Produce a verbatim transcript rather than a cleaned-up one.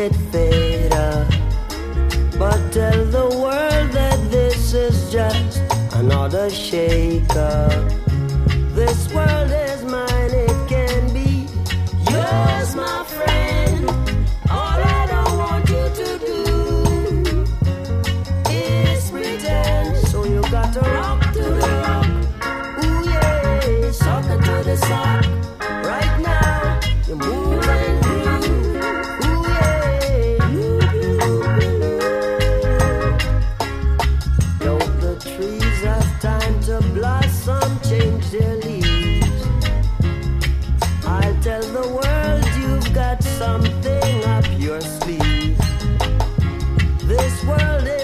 it fader. But tell the world that this is just another shaker. This world is mine, it can be yours, my friend. All I don't want you to do is pretend. So you got to rock to the rock. Ooh yeah, sock it to the sock. Right now, you're moving groove. Ooh yeah, you do. Don't the trees have time to blossom, change their leaves? I'll tell the world you've got something up your sleeve. This world is